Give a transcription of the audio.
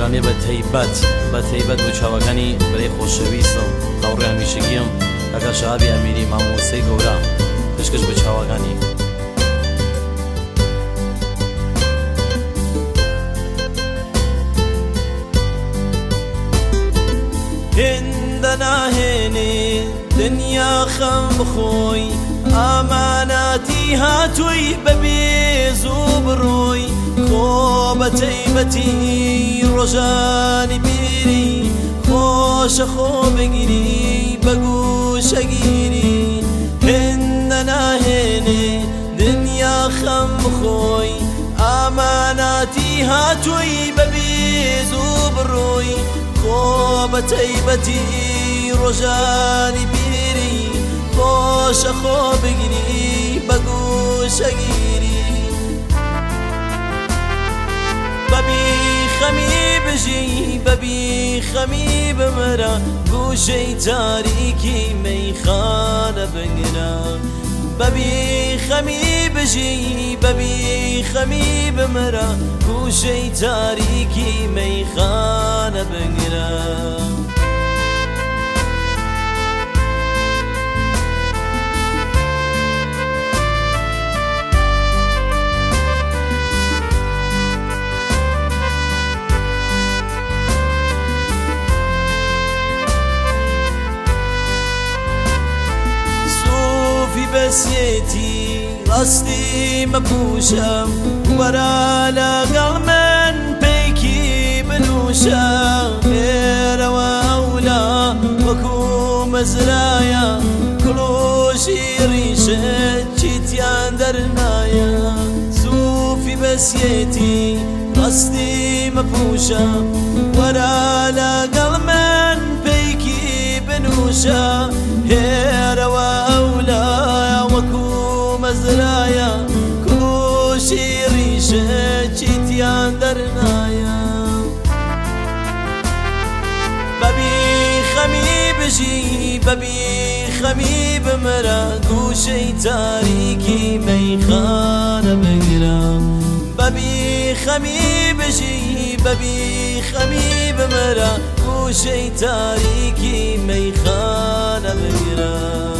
پێغەمێ بە تەیبەت بۆ چاوەکانی بەرەی خۆشەویستم هاوڕێ هەمیشەگیم ئەگەر شەهابی ئەمیری مامۆستای گەورە پشکەش بە چاوەکانی هێندە ناهێنێ دنیا خەم بخۆی ئاماناتی هاتووی بەبێ زوو بڕۆی خۆ بە تەیبەتی ڕۆژانی بیری خۆشە خۆ بگیری بە گوشەگیری هێندە ناهێنێ دنیا خەم بخۆی ئاماناتی هاتووی بەبێ زوو بڕۆی خۆ بە تەیبەتی ڕۆژانی بیری خۆشە خۆ بگیری بە گوشەگیری بەبی خەمی بژی بەبی خەمی بمرە گوشەی تاریکی مەیخانە بگرە بەبی خەمی بژی بەبی خەمی بمرە گوشەی تاریکی مەیخانە بگرە بەسێتی ڕاستی مەپوشم وەرە لەگەڵ من پێیکی بنووشە ئێرەوە ئەولا وەکو مەزرایە کڵۆژی ڕیشت چیتیان دەرنایە سوفی بەسێتی ڕاستی مەپوشم وەرە لەگەڵ من پێیکی بنووشە ئێرەوە ئەولا مەزرایە کۆشی ڕیشە چیتیان دەرنایە بەبی خەمی بژی بەبی خەمی بمرە گوشەی تاریکی مەیخانە بگرە بەبی خەمی بژی بەبی خەمی بمرە گوشەی تاریکی مەیخانە بگرە